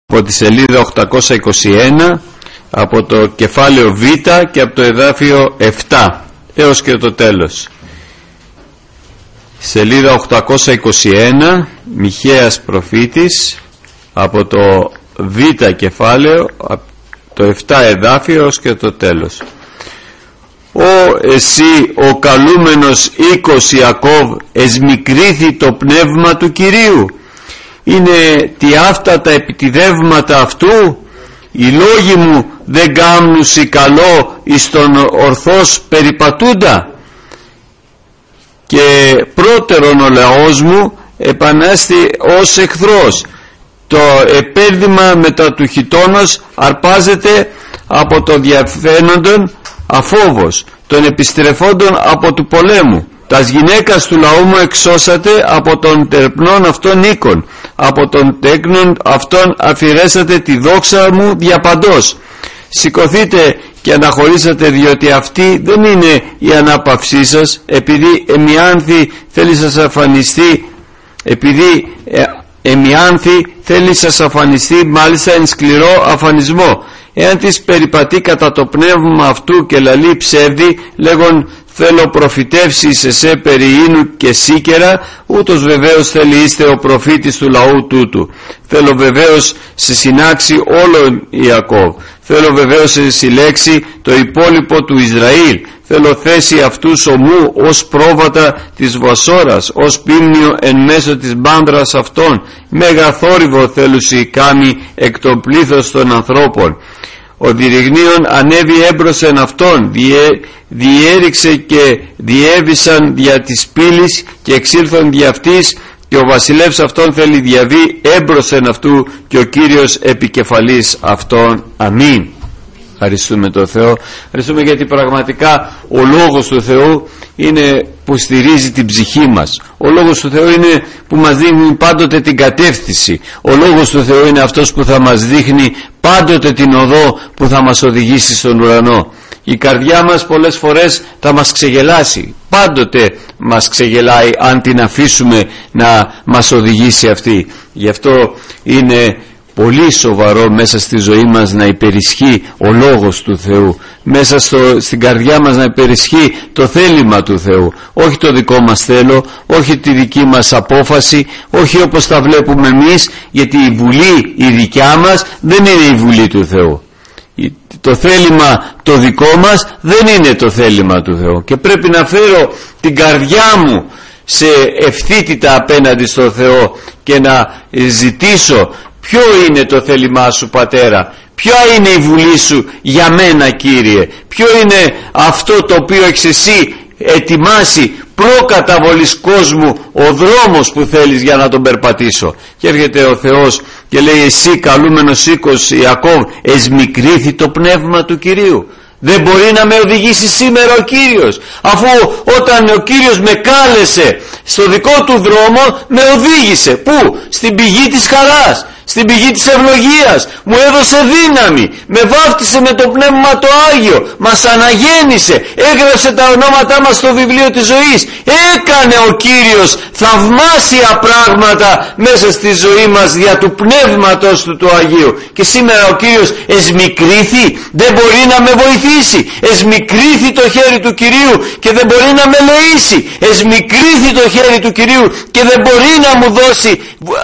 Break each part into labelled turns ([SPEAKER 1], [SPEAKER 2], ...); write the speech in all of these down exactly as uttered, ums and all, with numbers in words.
[SPEAKER 1] από τη σελίδα οκτακόσια είκοσι ένα, από το κεφάλαιο Β και από το εδάφιο επτά έως και το τέλος. Σελίδα οκτακόσια είκοσι ένα, Μιχαίας προφήτης, από το Β κεφάλαιο, από το επτά εδάφιο έως και το τέλος. «Ω εσύ ο καλούμενος οίκος Ιακώβ, εσμικρήθη το πνεύμα του Κυρίου. Είναι τι αυτά τα επιτιδεύματα αυτού, οι λόγοι μου δεν κάμνουσι καλό εις τον ορθώς περιπατούντα. Και πρώτερον ο λαός μου επανάστη ως εχθρός. Το επέδημα μετά του χιτώνος αρπάζεται από το διαφαίνοντον αφόβος, των επιστρεφόντων από του πολέμου. Τας γυναίκας του λαού μου εξώσατε από τον τερπνών αυτών οίκων, από τον τέκνων αυτών αφηρέσατε τη δόξα μου διαπαντός. Σηκωθείτε και αναχωρήσατε, διότι αυτή δεν είναι η ανάπαυσή σας, επειδή εμιάνθη θέλει σας αφανιστεί, επειδή ε, εμιάνθη θέλει σας αφανιστεί μάλιστα εν σκληρό αφανισμό. Εάν της περιπατεί κατά το πνεύμα αυτού και λαλεί ψεύδι, λέγον θέλω προφητεύσει σε σε περί ίνου και σίκερα, ούτως βεβαίως θέλει είστε ο προφήτης του λαού τούτου. Θέλω βεβαίως σε συνάξει όλον Ιακώβ. Θέλω βεβαίως σε συλλέξει το υπόλοιπο του Ισραήλ. Θέλω θέσει αυτούς ομού ως πρόβατα της βασόρας, ως πίμνιο εν μέσω της μπάνδρας αυτών. Μέγα θόρυβο θέλουσι κάμει εκ των πλήθος των ανθρώπων. Ο διρυγνίων ανέβη έμπροσεν αυτόν, διέ, διέριξε και διέβησαν δια της πύλης και εξήλθον δια αυτής, και ο βασιλεύς αυτόν θέλει διαβεί έμπροσεν αυτού και ο Κύριος επικεφαλής αυτόν. Αμήν. Ευχαριστούμε τον Θεό. Ευχαριστούμε γιατί πραγματικά ο Λόγος του Θεού είναι που στηρίζει την ψυχή μας. Ο Λόγος του Θεού είναι που μας δείχνει πάντοτε την κατεύθυνση. Ο Λόγος του Θεού είναι αυτός που θα μας δείχνει πάντοτε την οδό που θα μας οδηγήσει στον ουρανό. Η καρδιά μας πολλές φορές θα μας ξεγελάσει. Πάντοτε μας ξεγελάει αν την αφήσουμε να μας οδηγήσει αυτή. Γι' αυτό είναι πολύ σοβαρό μέσα στη ζωή μας να υπερισχύει ο Λόγος του Θεού, μέσα στο, στην καρδιά μας να υπερισχύει το θέλημα του Θεού, όχι το δικό μας θέλω, όχι τη δική μας απόφαση, όχι όπως τα βλέπουμε εμείς, γιατί η βουλή η δικιά μας δεν είναι η βουλή του Θεού. Το θέλημα το δικό μας δεν είναι το θέλημα του Θεού, και πρέπει να φέρω την καρδιά μου σε ευθύτητα απέναντι στο Θεό και να ζητήσω ποιο είναι το θέλημά σου, Πατέρα, ποια είναι η βουλή σου για μένα, Κύριε, ποιο είναι αυτό το οποίο έχεις εσύ ετοιμάσει προκαταβολής κόσμου, ο δρόμος που θέλεις για να τον περπατήσω. Και έρχεται ο Θεός και λέει, εσύ καλούμενος οίκος Ιακώβ, εσμικρήθη το πνεύμα του Κυρίου. Δεν μπορεί να με οδηγήσει σήμερα ο Κύριος, αφού όταν ο Κύριος με κάλεσε στο δικό του δρόμο, με οδήγησε πού? Στην πηγή της χαράς, στην πηγή της ευλογίας, μου έδωσε δύναμη, με βάφτισε με το Πνεύμα το Άγιο, μας αναγέννησε, έγραψε τα ονόματά μας στο βιβλίο της ζωής, έκανε ο Κύριος θαυμάσια πράγματα μέσα στη ζωή μας δια του Πνεύματος του, του Αγίου. Και σήμερα ο Κύριος εσμικρήθη, δεν μπορεί να με βοηθήσει, εσμικρήθη το χέρι του Κυρίου και δεν μπορεί να με λεήσει, εσμικρήθη το χέρι του Κυρίου και δεν μπορεί να μου δώσει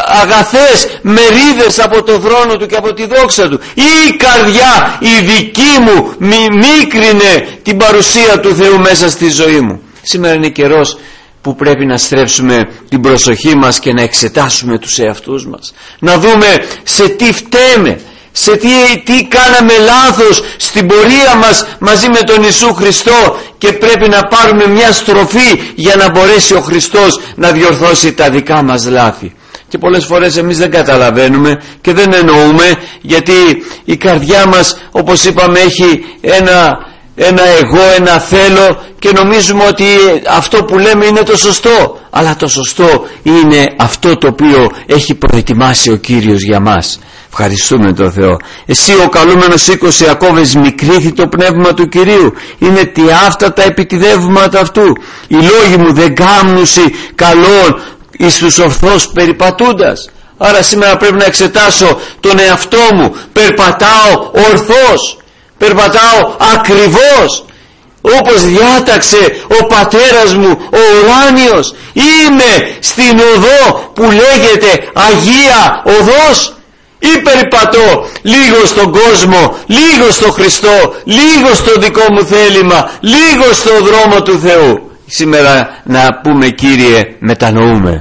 [SPEAKER 1] αγαθές μερίδες από το θρόνο του και από τη δόξα του. Η καρδιά η δική μου μη, μίκρινε την παρουσία του Θεού μέσα στη ζωή μου. Σήμερα είναι καιρός που πρέπει να στρέψουμε την προσοχή μας και να εξετάσουμε τους εαυτούς μας, να δούμε σε τι φταίμε, σε τι, τι κάναμε λάθος στην πορεία μας μαζί με τον Ιησού Χριστό, και πρέπει να πάρουμε μια στροφή για να μπορέσει ο Χριστός να διορθώσει τα δικά μας λάθη. Και πολλές φορές εμείς δεν καταλαβαίνουμε και δεν εννοούμε, γιατί η καρδιά μας, όπως είπαμε, έχει ένα, ένα εγώ, ένα θέλω, και νομίζουμε ότι αυτό που λέμε είναι το σωστό, αλλά το σωστό είναι αυτό το οποίο έχει προετοιμάσει ο Κύριος για μας. Ευχαριστούμε τον Θεό. Εσύ ο καλούμενος οίκος Ιακώβ, εσμικρήθη το πνεύμα του Κυρίου. Είναι τι αυτά τα επιτιδεύματα αυτού. Οι λόγοι μου δεν κάμνουσι καλόν εις τους ορθώς περιπατούντας. Άρα σήμερα πρέπει να εξετάσω τον εαυτό μου. Περπατάω ορθώς, περπατάω ακριβώς όπως διάταξε ο πατέρας μου ο ουράνιος? Είμαι στην οδό που λέγεται Αγία Οδός, ή περιπατώ λίγο στον κόσμο, λίγο στο Χριστό, λίγο στο δικό μου θέλημα, λίγο στο δρόμο του Θεού? Σήμερα να πούμε, Κύριε, μετανοούμε.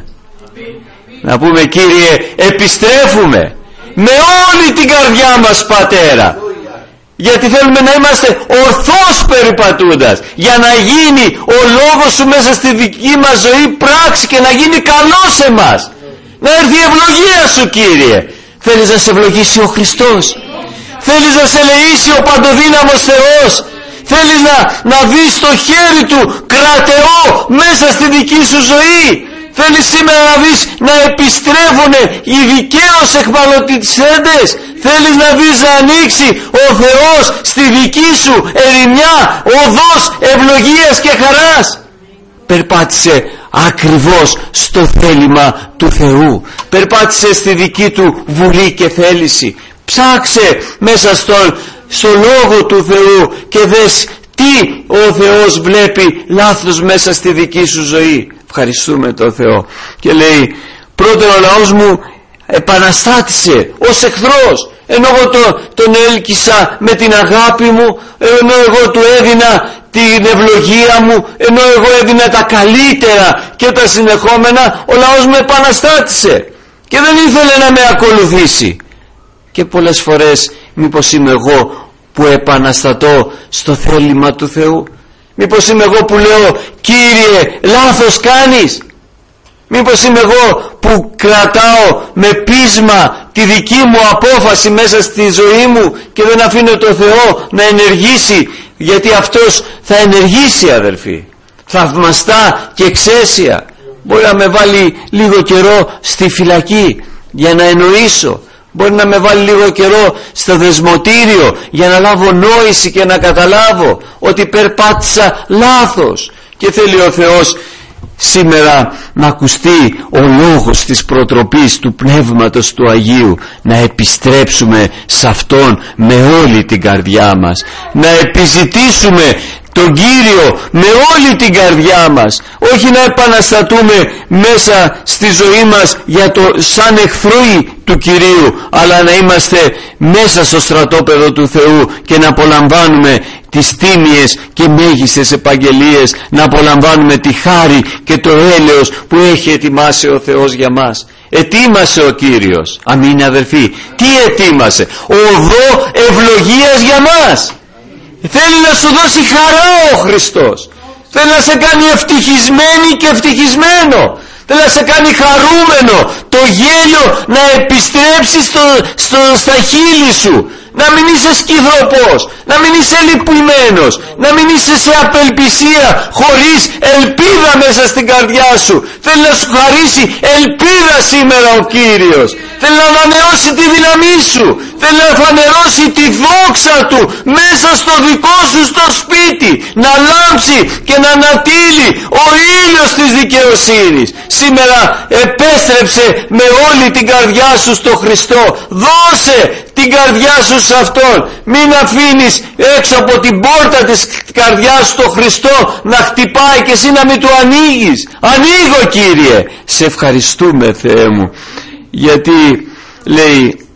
[SPEAKER 1] Να πούμε, Κύριε, επιστρέφουμε με όλη την καρδιά μας, Πατέρα, γιατί θέλουμε να είμαστε ορθώς περιπατούντας, για να γίνει ο λόγος σου μέσα στη δική μας ζωή πράξη και να γίνει καλό σε μας, να έρθει η ευλογία σου, Κύριε. Θέλεις να σε ευλογήσει ο Χριστός? Θέλεις να σε ελεήσει ο παντοδύναμος Θεός? Θέλεις να, να δεις το χέρι του κρατεό μέσα στη δική σου ζωή? Θέλεις σήμερα να δεις να επιστρέφουν οι δικαίως εχμαλωτισέντες? Θέλεις να δεις να ανοίξει ο Θεός στη δική σου ερημιά οδός ευλογίας και χαράς? Περπάτησε ακριβώς στο θέλημα του Θεού, περπάτησε στη δική του βουλή και θέληση. Ψάξε μέσα στον, στο Λόγο του Θεού και δες τι ο Θεός βλέπει λάθος μέσα στη δική σου ζωή. Ευχαριστούμε τον Θεό. Και λέει, πρώτον ο λαός μου επαναστάτησε ως εχθρός, ενώ εγώ τον, τον έλκυσα με την αγάπη μου, ενώ εγώ του έδινα την ευλογία μου, ενώ εγώ έδινα τα καλύτερα και τα συνεχόμενα, ο λαός μου επαναστάτησε και δεν ήθελε να με ακολουθήσει. Και πολλές φορές μήπως είμαι εγώ που επαναστατώ στο θέλημα του Θεού? Μήπως είμαι εγώ που λέω, Κύριε, λάθος κάνεις? Μήπως είμαι εγώ που κρατάω με πείσμα τη δική μου απόφαση μέσα στη ζωή μου και δεν αφήνω το Θεό να ενεργήσει? Γιατί αυτός θα ενεργήσει, αδελφοί, θαυμαστά και εξαίσια. Μπορεί να με βάλει λίγο καιρό στη φυλακή για να εννοήσω, μπορεί να με βάλει λίγο καιρό στο δεσμοτήριο για να λάβω νόηση και να καταλάβω ότι περπάτησα λάθος. Και θέλει ο Θεός σήμερα να ακουστεί ο λόγος της προτροπής του Πνεύματος του Αγίου, να επιστρέψουμε σε Αυτόν με όλη την καρδιά μας, να επιζητήσουμε τον Κύριο με όλη την καρδιά μας, όχι να επαναστατούμε μέσα στη ζωή μας για το σαν εχθροί του Κυρίου, αλλά να είμαστε μέσα στο στρατόπεδο του Θεού και να απολαμβάνουμε τις τίμιες και μέγιστες επαγγελίες, να απολαμβάνουμε τη χάρη και το έλεος που έχει ετοιμάσει ο Θεός για μας. Ετοίμασε ο Κύριος, αμήν αδελφοί, τι ετοίμασε? Οδό ευλογίας για μας. Θέλει να σου δώσει χαρά ο Χριστός, θέλει να σε κάνει ευτυχισμένη και ευτυχισμένο, θέλει να σε κάνει χαρούμενο, το γέλιο να επιστρέψει στο, στο, στα χείλη σου, να μην είσαι σκυθροπός, να μην είσαι λυπημένος, να μην είσαι σε απελπισία χωρίς ελπίδα μέσα στην καρδιά σου. Θέλει να σου χαρίσει ελπίδα σήμερα ο Κύριος, θέλει να ανανεώσει τη δύναμή σου, θέλει να φανερώσει τη δόξα του μέσα στο δικό σου στο σπίτι, να λάμψει και να ανατείλει ο ήλιος της δικαιοσύνης. Σήμερα επέστρεψε με όλη την καρδιά σου στο Χριστό, δώσε την καρδιά σου σε Αυτόν, μην αφήνεις έξω από την πόρτα της καρδιάς σου το Χριστό να χτυπάει και εσύ να μην του ανοίγεις. Ανοίγω, Κύριε, σε ευχαριστούμε, Θεέ μου, γιατί λέει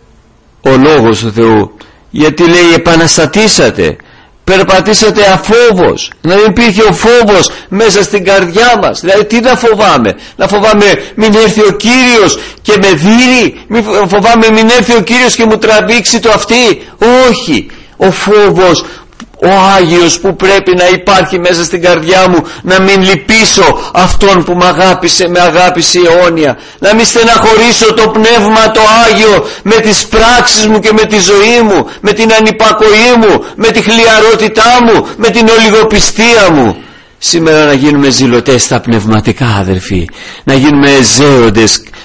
[SPEAKER 1] ο Λόγος του Θεού, γιατί λέει επαναστατήσατε, περπατήσατε αφόβος, να μην υπήρχε ο φόβος μέσα στην καρδιά μας. Δηλαδή τι να φοβάμαι? Να φοβάμαι μην έρθει ο Κύριος και με δείρει? Μην φοβάμαι μην έρθει ο Κύριος και μου τραβήξει το αυτί? Όχι, ο φόβος ο Άγιος που πρέπει να υπάρχει μέσα στην καρδιά μου, να μην λυπήσω Αυτόν που με αγάπησε με αγάπηση αιώνια, να μην στεναχωρήσω το Πνεύμα το Άγιο με τις πράξεις μου και με τη ζωή μου, με την ανυπακοή μου, με τη χλιαρότητά μου, με την ολιγοπιστία μου. Σήμερα να γίνουμε ζηλωτές στα πνευματικά, αδερφοί, να γίνουμε ζέοντες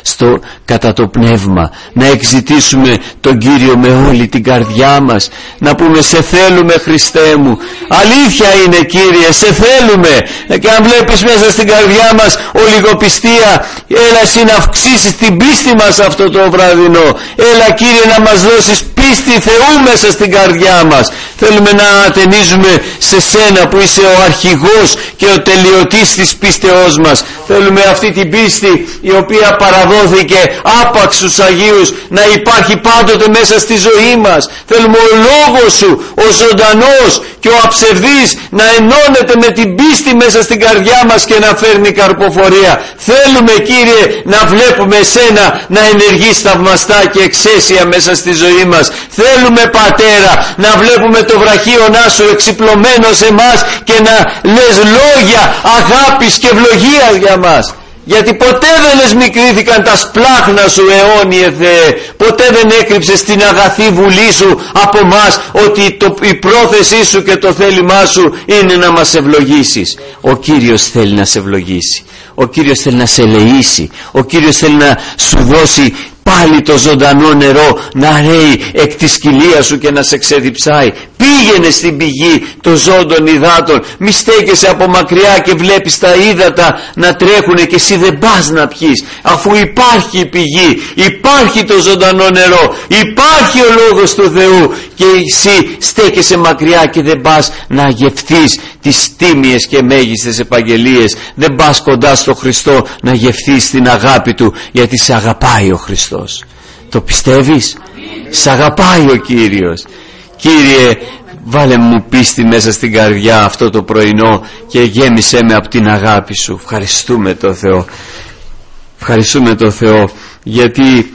[SPEAKER 1] στο, κατά το πνεύμα, να εξητήσουμε τον Κύριο με όλη την καρδιά μας, να πούμε σε θέλουμε Χριστέ μου, αλήθεια είναι Κύριε, σε θέλουμε. Και αν βλέπεις μέσα στην καρδιά μας ολιγοπιστία, έλα εσύ να αυξήσεις την πίστη μας αυτό το βραδινό. Έλα Κύριε να μας δώσεις πίστη Θεού μέσα στην καρδιά μας. Θέλουμε να ατενίζουμε σε Σένα που είσαι ο αρχηγός και ο τελειωτής της πίστεώς μας. Θέλουμε αυτή την πίστη η οποία παραδόθηκε άπαξ στους Αγίους να υπάρχει πάντοτε μέσα στη ζωή μας. Θέλουμε ο Λόγος Σου, ο ζωντανός και ο αψευδής, να ενώνεται με την πίστη μέσα στην καρδιά μας και να φέρνει καρποφορία. Θέλουμε Κύριε να βλέπουμε Εσένα να ενεργείς θαυμαστά και εξαίσια μέσα στη ζωή μας. Θέλουμε Πατέρα να βλέπουμε το βραχίονά Σου εξυπλωμένο σε εμάς και να λες λόγια αγάπης και ευλογίας για μας. Γιατί ποτέ δεν εσμικρήθηκαν τα σπλάχνα Σου αιώνιε Θεέ, ποτέ δεν έκρυψες την αγαθή βουλή Σου από μας, ότι το, η πρόθεσή Σου και το θέλημά Σου είναι να μας ευλογήσεις. Ο Κύριος θέλει να σε ευλογήσει, ο Κύριος θέλει να σε ελεήσει, ο Κύριος θέλει να Σου δώσει πάλι το ζωντανό νερό να ρέει εκ της κοιλίας Σου και να σε ξεδιψάει. Πήγαινε στην πηγή των ζώντων υδάτων, μη στέκεσαι από μακριά και βλέπεις τα ύδατα να τρέχουνε και εσύ δεν πας να πιείς, αφού υπάρχει η πηγή, υπάρχει το ζωντανό νερό, υπάρχει ο Λόγος του Θεού, και εσύ στέκεσαι μακριά και δεν πας να γευθείς τις τίμιες και μέγιστες επαγγελίες, δεν πας κοντά στο Χριστό να γευθείς την αγάπη Του, γιατί σε αγαπάει ο Χριστός. Το πιστεύεις? Σε αγαπάει ο Κύριος. Κύριε, βάλε μου πίστη μέσα στην καρδιά αυτό το πρωινό και γέμισέ με από την αγάπη Σου. Ευχαριστούμε το Θεό. Ευχαριστούμε το Θεό γιατί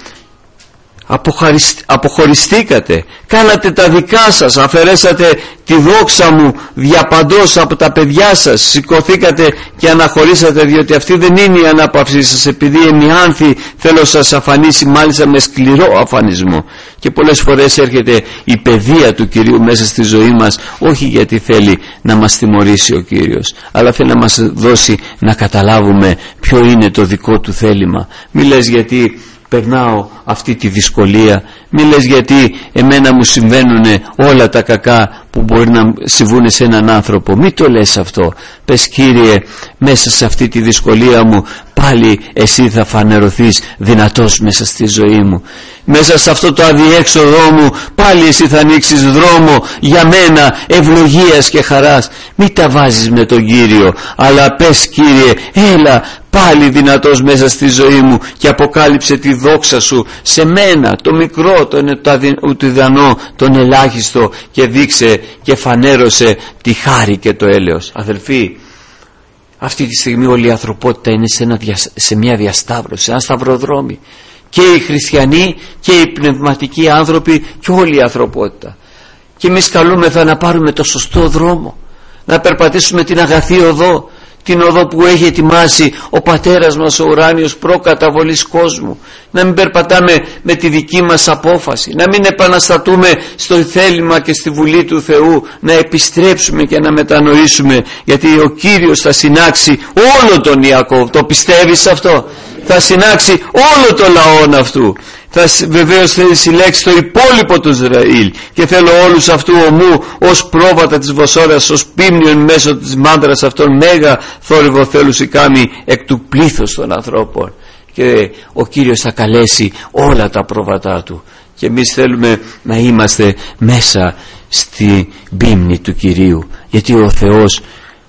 [SPEAKER 1] αποχωριστήκατε, κάνατε τα δικά σας, αφαιρέσατε τη δόξα μου διαπαντός από τα παιδιά σας, σηκωθήκατε και αναχωρήσατε, διότι αυτή δεν είναι η ανάπαυσή σας, επειδή εμιάνθη θέλω σας αφανίσει, μάλιστα με σκληρό αφανισμό. Και πολλές φορές έρχεται η παιδεία του Κυρίου μέσα στη ζωή μας, όχι γιατί θέλει να μας τιμωρήσει ο Κύριος, αλλά θέλει να μας δώσει να καταλάβουμε ποιο είναι το δικό Του θέλημα. Μη λες γιατί περνάω αυτή τη δυσκολία, μη λες γιατί εμένα μου συμβαίνουν όλα τα κακά που μπορεί να συμβούν σε έναν άνθρωπο. Μη το λες αυτό. Πες Κύριε, μέσα σε αυτή τη δυσκολία μου πάλι Εσύ θα φανερωθείς δυνατός μέσα στη ζωή μου. Μέσα σε αυτό το αδιέξοδό μου πάλι Εσύ θα ανοίξεις δρόμο για μένα ευλογίας και χαράς. Μη τα βάζεις με τον Κύριο, αλλά πες Κύριε, έλα πάλι δυνατός μέσα στη ζωή μου και αποκάλυψε τη δόξα Σου σε μένα, το μικρό, το ουδανό, τον ελάχιστο, και δείξε και φανέρωσε τη χάρη και το έλεος. Αδελφοί, αυτή τη στιγμή όλη η ανθρωπότητα είναι σε, ένα, σε μια διασταύρωση, σε ένα σταυροδρόμι. Και οι χριστιανοί και οι πνευματικοί άνθρωποι και όλη η ανθρωπότητα. Και εμείς καλούμεθα να πάρουμε το σωστό δρόμο, να περπατήσουμε την αγαθή οδό, την οδό που έχει ετοιμάσει ο Πατέρας μας ο ουράνιος προκαταβολής κόσμου. Να μην περπατάμε με τη δική μας απόφαση, να μην επαναστατούμε στο θέλημα και στη Βουλή του Θεού, να επιστρέψουμε και να μετανοήσουμε, γιατί ο Κύριος θα συνάξει όλο τον Ιακώβ. Το πιστεύεις αυτό? Θα συνάξει όλο το λαό αυτού. Θα βεβαίως θέλει συλλέξει το υπόλοιπο του Ισραήλ, και θέλω όλους αυτού ομού ως πρόβατα της Βοσόρας, ως πίμνιον μέσω της μάνδρας αυτών μέγα θόρυβο θέλους η κάμη εκ του πλήθους των ανθρώπων. Και ο Κύριος θα καλέσει όλα τα πρόβατά Του, και εμείς θέλουμε να είμαστε μέσα στη πίμνη του Κυρίου, γιατί ο Θεός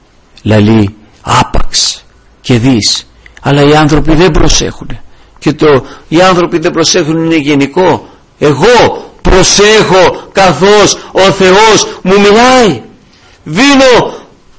[SPEAKER 1] λαλεί άπαξ και δεις, αλλά οι άνθρωποι δεν προσέχουν. Και το οι άνθρωποι δεν προσέχουν είναι γενικό. Εγώ προσέχω καθώς ο Θεός μου μιλάει. Δίνω,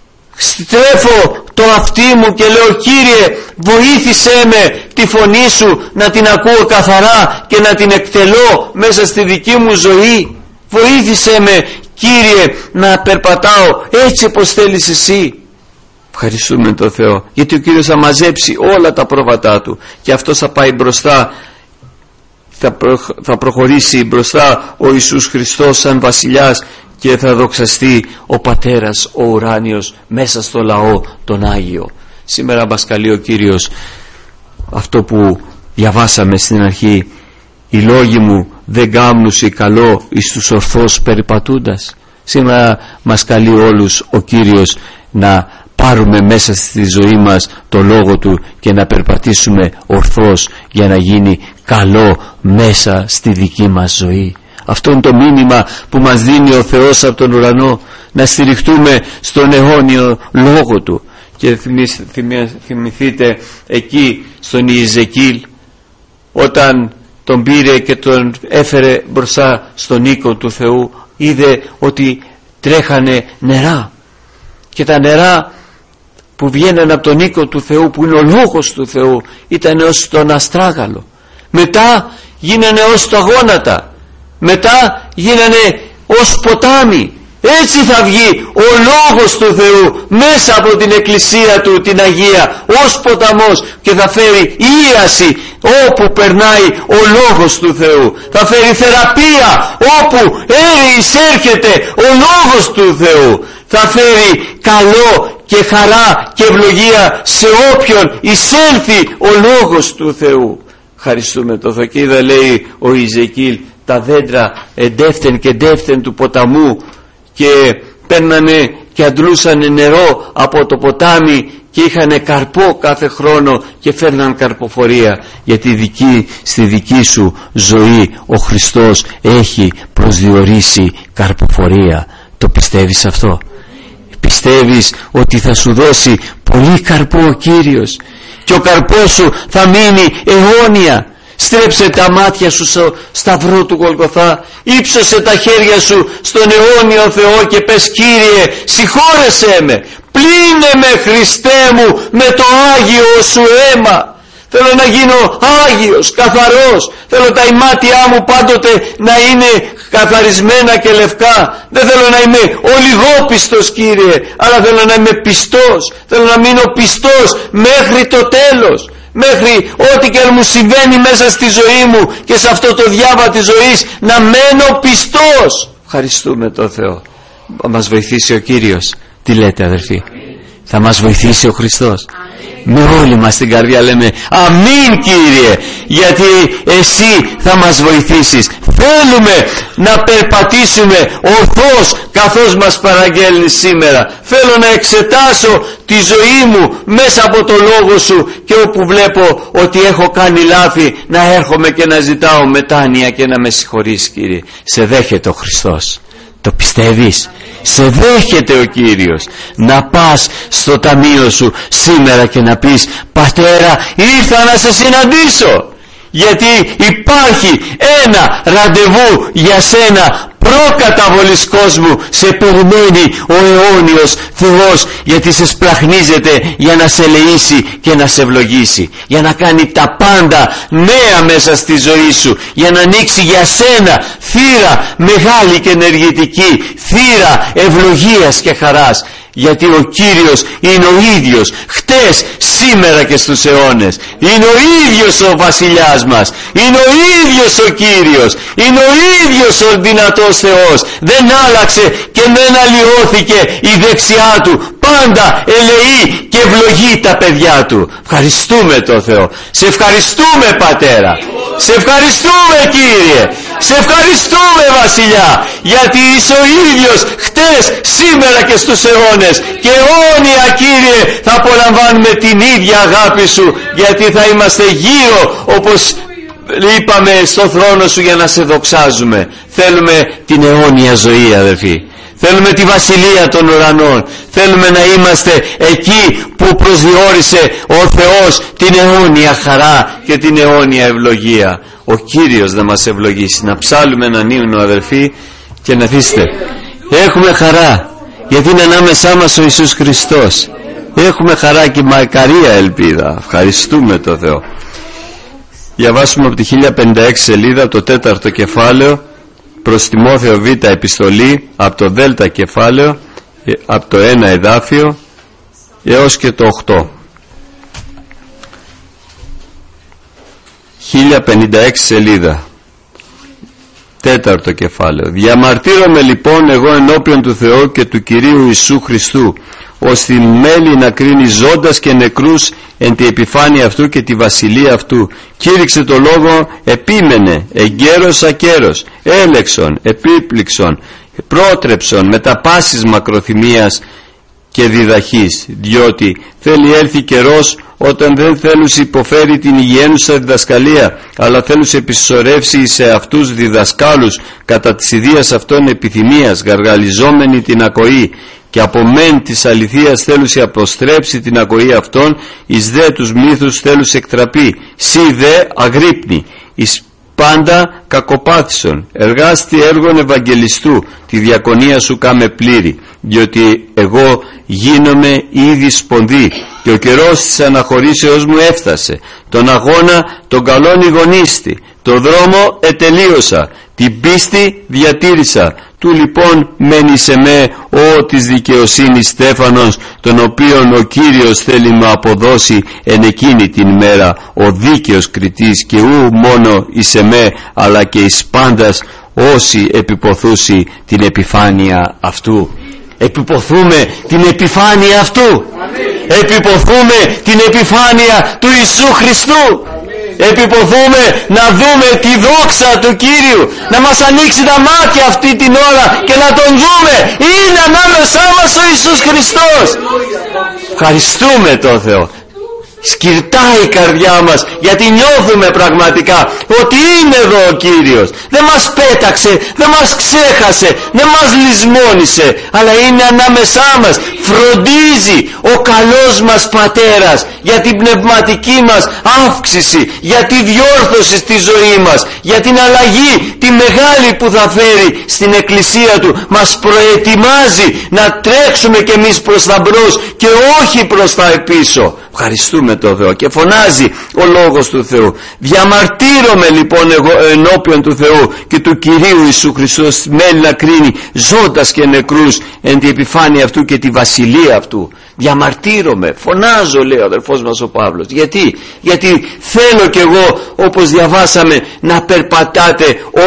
[SPEAKER 1] στρέφω το αυτί μου και λέω Κύριε, βοήθησέ με τη φωνή Σου να την ακούω καθαρά και να την εκτελώ μέσα στη δική μου ζωή. Βοήθησέ με Κύριε να περπατάω έτσι όπως θέλεις Εσύ. Ευχαριστούμε τον Θεό, γιατί ο Κύριος θα μαζέψει όλα τα πρόβατά Του και αυτός θα πάει μπροστά, θα, προ, θα προχωρήσει μπροστά ο Ιησούς Χριστός σαν βασιλιάς, και θα δοξαστεί ο Πατέρας ο ουράνιος μέσα στο λαό τον Άγιο. Σήμερα μας καλεί ο Κύριος αυτό που Διαβάσαμε στην αρχή, οι λόγοι μου δεν κάμνουσι καλό εις τους ορθώς περιπατούντας. Σήμερα μας καλεί όλους ο Κύριος να πάρουμε μέσα στη ζωή μας το λόγο Του και να περπατήσουμε ορθώς για να γίνει καλό μέσα στη δική μας ζωή. Αυτό είναι το μήνυμα που μας δίνει ο Θεός από τον ουρανό, να στηριχτούμε στον αιώνιο λόγο Του. Και θυμηθείτε εκεί στον Ιεζεκίλ, όταν τον πήρε και τον έφερε μπροστά στον οίκο του Θεού, είδε ότι τρέχανε νερά, και τα νερά που βγαίνανε από τον οίκο του Θεού, που είναι ο λόγος του Θεού, ήταν ως τον αστράγαλο. Μετά γίνανε ως τα γόνατα, μετά γίνανε ως ποτάμι. Έτσι θα βγει ο λόγος του Θεού μέσα από την εκκλησία Του, την Αγία, ως ποταμός, και θα φέρει ίαση όπου περνάει ο λόγος του Θεού. Θα φέρει θεραπεία όπου εισέρχεται ο λόγος του Θεού. Θα φέρει καλό και χαρά και ευλογία σε όποιον εισέλθει ο λόγος του Θεού. Ευχαριστούμε το Θεό. Και είδα, λέει ο Ιεζεκίλ, τα δέντρα εντεύθεν και εντεύθεν του ποταμού, και παίρνανε και αντλούσανε νερό από το ποτάμι και είχανε καρπό κάθε χρόνο και φέρναν καρποφορία, γιατί δική, στη δική σου ζωή ο Χριστός έχει προσδιορίσει καρποφορία. Το πιστεύεις αυτό? Πιστεύεις ότι θα σου δώσει πολύ καρπό ο Κύριος και ο καρπός σου θα μείνει αιώνια? Στρέψε τα μάτια σου στο σταυρό του Γολγοθά, ύψωσε τα χέρια σου στον αιώνιο Θεό και πες, Κύριε, συγχώρεσέ με, πλύνε με, Χριστέ μου, με το Άγιο σου αίμα. Θέλω να γίνω Άγιος, καθαρός. Θέλω τα ημάτια μου πάντοτε να είναι καθαρισμένα και λευκά. Δεν θέλω να είμαι ολιγόπιστος, Κύριε, αλλά θέλω να είμαι πιστός. Θέλω να μείνω πιστός μέχρι το τέλος. Μέχρι ό,τι και αν μου συμβαίνει μέσα στη ζωή μου και σε αυτό το διάβα της ζωής, να μένω πιστός. Ευχαριστούμε τον Θεό. Θα μας βοηθήσει ο Κύριος. Τι λέτε, αδερφοί? Θα μας βοηθήσει ο Χριστός. Με όλη μας την καρδιά λέμε αμήν, Κύριε, γιατί Εσύ θα μας βοηθήσεις. Θέλουμε να περπατήσουμε ορθώς καθώς μας παραγγέλνεις σήμερα. Θέλω να εξετάσω τη ζωή μου μέσα από το λόγο Σου, και όπου βλέπω ότι έχω κάνει λάθη, να έρχομαι και να ζητάω μετάνοια και να με συγχωρείς, Κύριε. Σε δέχεται ο Χριστός. Το πιστεύεις? Σε δέχεται ο Κύριος να πας στο ταμείο σου σήμερα και να πεις, Πατέρα, ήρθα να σε συναντήσω, γιατί υπάρχει ένα ραντεβού για σένα προκαταβολής κόσμου. Σε περιμένει ο αιώνιος Θεός, γιατί σε σπλαχνίζεται για να σε ελεήσει και να σε ευλογήσει, για να κάνει τα πάντα νέα μέσα στη ζωή σου, για να ανοίξει για σένα θύρα μεγάλη και ενεργητική, θύρα ευλογίας και χαράς. Γιατί ο Κύριος είναι ο ίδιος χτες, σήμερα και στους αιώνες. Είναι ο ίδιος ο βασιλιάς μας. Είναι ο ίδιος ο Κύριος. Είναι ο ίδιος ο δυνατός Θεός. Δεν άλλαξε και δεν αλλοιώθηκε η δεξιά Του. Πάντα ελεεί και ευλογεί τα παιδιά Του. Ευχαριστούμε τον Θεό. Σε ευχαριστούμε, Πατέρα. Σε ευχαριστούμε, Κύριε. Σε ευχαριστούμε, Βασιλιά, γιατί είσαι ο ίδιος χτες, σήμερα και στους αιώνες, και αιώνια, Κύριε, θα απολαμβάνουμε την ίδια αγάπη Σου, γιατί θα είμαστε γύρω, όπως είπαμε, στο θρόνο Σου για να σε δοξάζουμε. Θέλουμε την αιώνια ζωή, αδερφοί. Θέλουμε τη βασιλεία των ουρανών. Θέλουμε να είμαστε εκεί που προσδιορίσε ο Θεός την αιώνια χαρά και την αιώνια ευλογία. Ο Κύριος να μας ευλογήσει. Να ψάλουμε έναν ύμνο, αδερφοί, και να δείστε, έχουμε χαρά γιατί είναι ανάμεσά μας ο Ιησούς Χριστός. Έχουμε χαρά και μακαρία ελπίδα. Ευχαριστούμε τον Θεό. Διαβάσουμε από τη χίλια πενήντα έξι σελίδα, το τέταρτο κεφάλαιο, προς Τιμόθεο Β επιστολή, από το Δέλτα κεφάλαιο, από το ένα εδάφιο έως και το οκτώ. χίλια πενήντα έξι σελίδα. Τέταρτο κεφάλαιο. Διαμαρτύρομαι λοιπόν εγώ ενώπιον του Θεού και του Κυρίου Ιησού Χριστού, ως την μέλη να κρίνει ζώντας και νεκρούς εν τη επιφάνεια αυτού και τη βασιλεία αυτού. Κήρυξε το λόγο, επίμενε, εγκαίρος ακέρος, έλεξον, επίπληξον, πρότρεψον, με τα πάσης μακροθυμίας και διδαχής, διότι θέλει έλθει καιρός όταν δεν θέλουν υποφέρει την υγιένουσα διδασκαλία, αλλά θέλουν επισορεύσει σε αυτούς διδασκάλους κατά της ιδίας αυτών επιθυμίας, γαργαλιζόμενοι την ακοή, και από μεν της αληθείας θέλουσι αποστρέψει την ακοή αυτών, εις δε τους μύθους θέλουσι εκτραπεί. Σι δε αγρύπνη, εις πάντα κακοπάθησον, εργάστη έργων Ευαγγελιστού, τη διακονία σου κάμε πλήρη, διότι εγώ γίνομαι ήδη σπονδί και ο καιρός της αναχωρήσεως μου έφτασε. Τον αγώνα τον καλόν ηγονίστη, το δρόμο ετελείωσα, την πίστη διατήρησα. Του λοιπόν μένει σε με ο της δικαιοσύνης στέφανος, τον οποίον ο Κύριος θέλει να αποδώσει εν εκείνη την μέρα, ο δίκαιος κριτής, και ου μόνο εις εμέ αλλά και εις πάντας όσοι επιποθούσι την επιφάνεια αυτού. Επιποθούμε την επιφάνεια αυτού. Επιποθούμε την επιφάνεια του Ιησού Χριστού. Επιποθούμε να δούμε τη δόξα του Κύριου, να μας ανοίξει τα μάτια αυτή την ώρα και να τον δούμε. Είναι ανάμεσά μας ο Ιησούς Χριστός. Ευχαριστούμε τον Θεό. Σκυρτάει η καρδιά μας, γιατί νιώθουμε πραγματικά ότι είναι εδώ ο Κύριος. Δεν μας πέταξε, δεν μας ξέχασε, δεν μας λησμόνισε, αλλά είναι ανάμεσά μας. Φροντίζει ο καλός μας Πατέρας για την πνευματική μας αύξηση, για τη διόρθωση στη ζωή μας, για την αλλαγή τη μεγάλη που θα φέρει στην Εκκλησία Του. Μας προετοιμάζει να τρέξουμε κι εμείς προς τα μπρος και όχι προς τα πίσω. Ευχαριστούμε τον Θεό. Και φωνάζει ο λόγος του Θεού. Διαμαρτύρομαι λοιπόν εγώ ενώπιον του Θεού και του Κυρίου Ιησού Χριστού, μέλη να κρίνει ζώντας και νεκρούς εν τη επιφάνεια αυτού και τη βασιλεία αυτού. Διαμαρτύρομαι, φωνάζω, λέει ο αδερφός μας ο Παύλος. Γιατί? Γιατί θέλω κι εγώ, όπως διαβάσαμε, να περπατάτε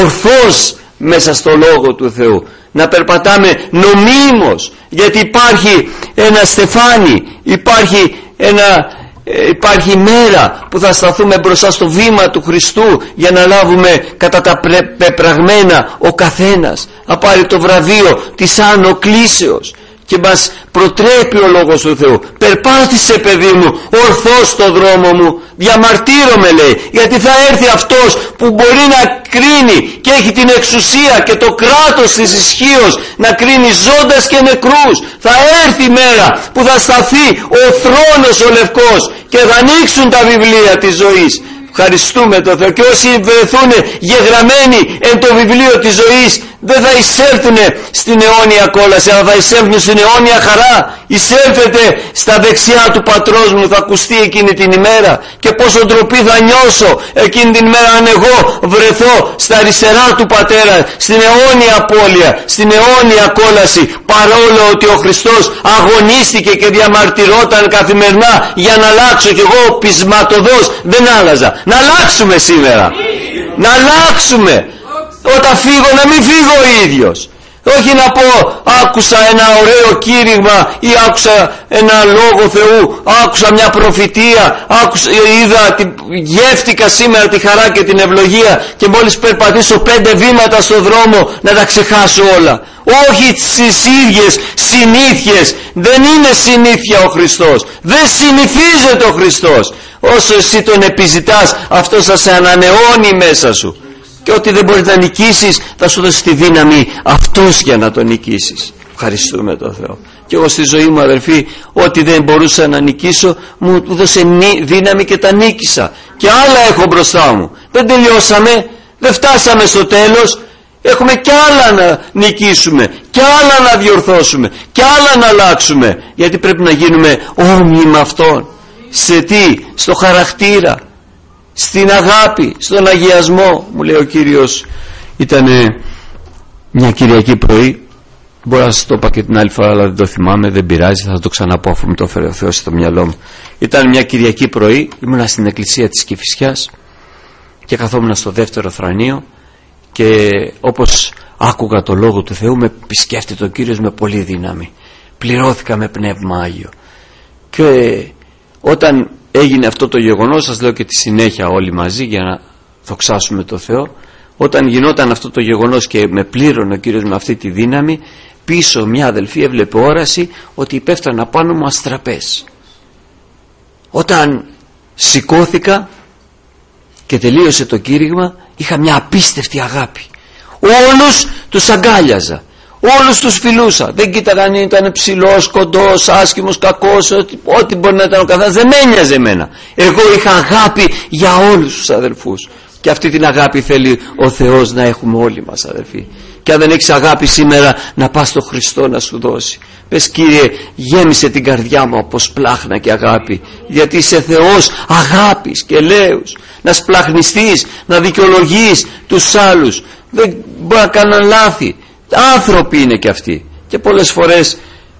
[SPEAKER 1] ορθώς μέσα στο λόγο του Θεού, να περπατάμε νομίμως, γιατί υπάρχει ένα στεφάνι, υπάρχει ένα υπάρχει μέρα που θα σταθούμε μπροστά στο βήμα του Χριστού για να λάβουμε κατά τα πεπραγμένα ο καθένας να πάρει το βραβείο της άνω κλήσεως. Και μας προτρέπει ο λόγος του Θεού. Περπάτησε, παιδί μου, ορθώς στο δρόμο μου. Διαμαρτύρομαι, λέει, γιατί θα έρθει αυτός που μπορεί να κρίνει και έχει την εξουσία και το κράτος της ισχύως να κρίνει ζώντας και νεκρούς. Θα έρθει η μέρα που θα σταθεί ο θρόνος ο λευκός και θα ανοίξουν τα βιβλία της ζωής. Ευχαριστούμε τον Θεό. Και όσοι βρεθούν γεγραμμένοι εν το βιβλίο της ζωής δεν θα εισέλθουν στην αιώνια κόλαση, αλλά θα εισέλθουν στην αιώνια χαρά. Εισέλθετε στα δεξιά του Πατρός μου, θα ακουστεί εκείνη την ημέρα. Και πόσο ντροπή θα νιώσω εκείνη την ημέρα αν εγώ βρεθώ στα αριστερά του Πατέρα, στην αιώνια απώλεια, στην αιώνια κόλαση, παρόλο ότι ο Χριστός αγωνίστηκε και διαμαρτυρόταν καθημερινά για να αλλάξω, και εγώ πεισματωδώς δεν άλλαζα. Να αλλάξουμε σήμερα, να αλλάξουμε. Όταν φύγω να μην φύγω ο ίδιος, όχι να πω άκουσα ένα ωραίο κήρυγμα ή άκουσα ένα λόγο Θεού, άκουσα μια προφητεία, άκουσα, είδα, γεύτηκα σήμερα τη χαρά και την ευλογία και μόλις περπατήσω πέντε βήματα στο δρόμο να τα ξεχάσω όλα. Όχι τις ίδιες συνήθειες. Δεν είναι συνήθεια ο Χριστός, δεν συνηθίζεται ο Χριστός. Όσο εσύ τον επιζητάς, αυτός θα σε ανανεώνει μέσα σου. Και ό,τι δεν μπορείς να νικήσεις θα σου δώσει τη δύναμη αυτός για να τον νικήσεις. Ευχαριστούμε τον Θεό. Και εγώ στη ζωή μου, αδερφοί, ό,τι δεν μπορούσα να νικήσω μου δώσε δύναμη και τα νίκησα. Και άλλα έχω μπροστά μου. Δεν τελειώσαμε, δεν φτάσαμε στο τέλος. Έχουμε κι άλλα να νικήσουμε, κι άλλα να διορθώσουμε, κι άλλα να αλλάξουμε. Γιατί πρέπει να γίνουμε όμοιοι με Αυτόν. Σε τι? Στο χαρακτήρα, στην αγάπη, στον αγιασμό. Μου λέει ο Κύριος, ήταν μια Κυριακή πρωί, μπορεί να σας το είπα και την άλλη φορά αλλά δεν το θυμάμαι, δεν πειράζει, θα το ξαναπώ αφού μου το έφερε ο Θεός στο μυαλό μου. Ήταν μια Κυριακή πρωί, ήμουνα στην εκκλησία της Κηφισιάς και καθόμουν στο δεύτερο θρανείο και όπως άκουγα το Λόγο του Θεού, με επισκέφτεται ο Κύριος με πολύ δύναμη, πληρώθηκα με Πνεύμα Άγιο. Και όταν έγινε αυτό το γεγονός, σας λέω και τη συνέχεια όλοι μαζί για να δοξάσουμε το Θεό, όταν γινόταν αυτό το γεγονός και με πλήρωνε ο Κύριος με αυτή τη δύναμη, πίσω μια αδελφή έβλεπε όραση ότι υπέφτανα πάνω μου αστραπές. Όταν σηκώθηκα και τελείωσε το κήρυγμα, είχα μια απίστευτη αγάπη. Όλους τους αγκάλιαζα, όλους τους φιλούσα. Δεν κοίταγα αν ήταν ψηλός, κοντός, άσχημος, κακός, ό,τι, ό,τι μπορεί να ήταν ο καθένας, δεν με ένοιαζε εμένα. Εγώ είχα αγάπη για όλους τους αδελφούς. Και αυτή την αγάπη θέλει ο Θεός να έχουμε όλοι μας, αδελφοί. Και αν δεν έχεις αγάπη σήμερα, να πας στο Χριστό να σου δώσει. Πες, Κύριε, γέμισε την καρδιά μου από σπλάχνα και αγάπη, γιατί είσαι Θεός αγάπης και ελέους. Να σπλαχνιστείς, να δικαιολογείς τους άλλους. Δεν μπορεί να κάνουν λάθη. Άνθρωποι είναι και αυτοί. Και πολλές φορές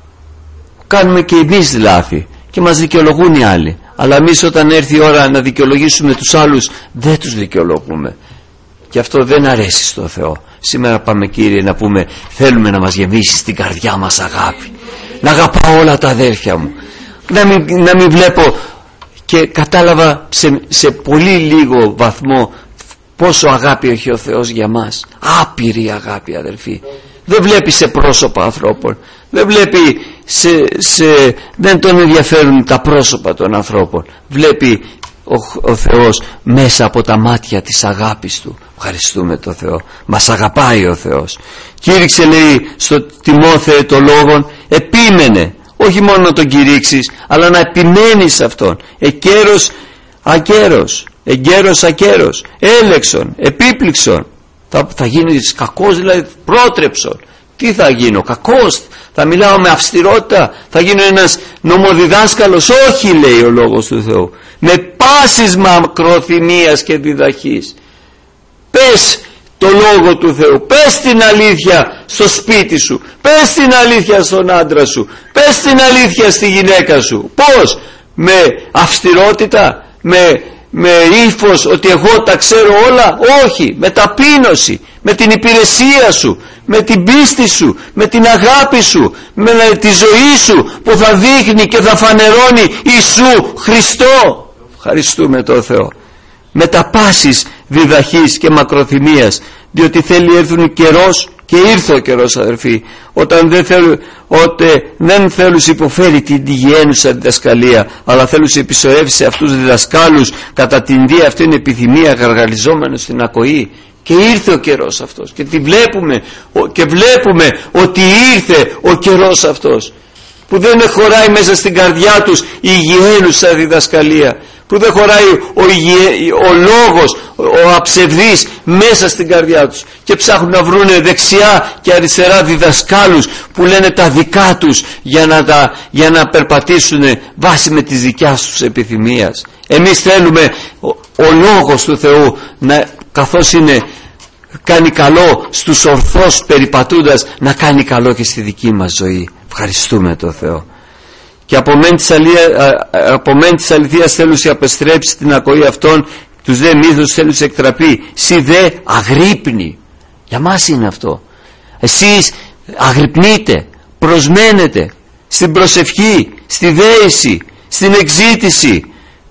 [SPEAKER 1] κάνουμε και εμείς λάθη και μας δικαιολογούν οι άλλοι. Αλλά εμείς όταν έρθει η ώρα να δικαιολογήσουμε τους άλλους, δεν τους δικαιολογούμε. Και αυτό δεν αρέσει στο Θεό. Σήμερα πάμε, Κύριε, να πούμε, θέλουμε να μας γεμίσεις την καρδιά μας αγάπη. Να αγαπάω όλα τα αδέρφια μου. Να μην, να μην βλέπω. Και κατάλαβα σε, σε πολύ λίγο βαθμό πόσο αγάπη έχει ο Θεός για μας. Άπειρη αγάπη, αδελφοί. Δεν βλέπει σε πρόσωπα ανθρώπων. Δεν βλέπει σε, σε, δεν τον ενδιαφέρουν τα πρόσωπα των ανθρώπων. Βλέπει ο, ο Θεός μέσα από τα μάτια της αγάπης Του. Ευχαριστούμε το Θεό. Μας αγαπάει ο Θεός. Κήρυξε, λέει, στο Τιμόθεο το λόγον, επίμενε. Όχι μόνο να τον κηρύξεις, αλλά να επιμένεις σε αυτόν. Εκέρος ακέρος, εγκέρος ακέρος, έλεξον, επίπληξον. Θα, θα γίνεις κακός, δηλαδή πρότρεψον. Τι θα γίνω, κακός? Θα μιλάω με αυστηρότητα? Θα γίνω ένας νομοδιδάσκαλος? Όχι, λέει ο Λόγος του Θεού. Με πάσης μακροθυμίας και διδαχής. Πες το Λόγο του Θεού. Πες την αλήθεια στο σπίτι σου. Πες την αλήθεια στον άντρα σου. Πες την αλήθεια στη γυναίκα σου. Πώς? Με αυστηρότητα? Με, με ύφος ότι εγώ τα ξέρω όλα? Όχι. Με ταπείνωση. Με την υπηρεσία σου. Με την πίστη σου. Με την αγάπη σου. Με τη ζωή σου που θα δείχνει και θα φανερώνει Ιησού Χριστό. Ευχαριστούμε τον Θεό. Με τα πάσης διδαχής και μακροθυμίας, διότι θέλει έρθουν καιρός, και ήρθε ο καιρός, αδερφοί, όταν δεν θέλουν, ότι δεν θέλουν υποφέρει την υγιένουσα διδασκαλία, αλλά θέλουν επισορεύσει σε αυτούς τους διδασκάλους κατά την δία αυτήν επιθυμία, γαργαλιζόμενος στην ακοή. Και ήρθε ο καιρός αυτός, και τη βλέπουμε, και βλέπουμε ότι ήρθε ο καιρός αυτός, που δεν χωράει μέσα στην καρδιά τους η υγιένουσα διδασκαλία, που δεν χωράει ο, υγιε, ο λόγος, ο αψευδής μέσα στην καρδιά τους, και ψάχνουν να βρούνε δεξιά και αριστερά διδασκάλους που λένε τα δικά τους για να, τα, για να περπατήσουν βάσει με τις δικιάς τους επιθυμίας. Εμείς θέλουμε ο, ο λόγος του Θεού να, καθώς είναι, κάνει καλό στους ορθώς περιπατούντας, να κάνει καλό και στη δική μας ζωή. Ευχαριστούμε τον Θεό. Και από μεν της αληθείας θέλουσι απεστρέψει την ακοή αυτών, τους δε μύθους θέλουσι εκτραπεί. Σι δε αγρύπνει. Για μας είναι αυτό. Εσείς αγρυπνείτε, προσμένετε στην προσευχή, στη δέηση, στην εξήτηση.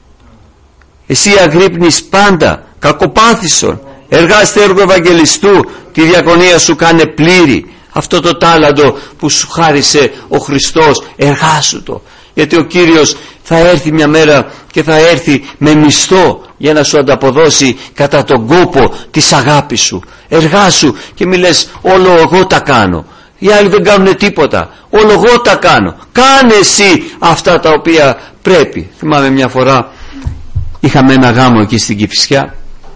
[SPEAKER 1] Εσύ αγρύπνεις πάντα, κακοπάθησον, εργάστε έργο Ευαγγελιστού, τη διακονία σου κάνε πλήρη. Αυτό το τάλαντο που σου χάρισε ο Χριστός, εργάσου το, γιατί ο Κύριος θα έρθει μια μέρα και θα έρθει με μισθό για να σου ανταποδώσει κατά τον κόπο της αγάπης σου. Εργάσου και μη λες όλο εγώ τα κάνω, οι άλλοι δεν κάνουν τίποτα, όλο εγώ τα κάνω. Κάνε εσύ αυτά τα οποία πρέπει. Θυμάμαι μια φορά είχαμε ένα γάμο εκεί στην Κηφισιά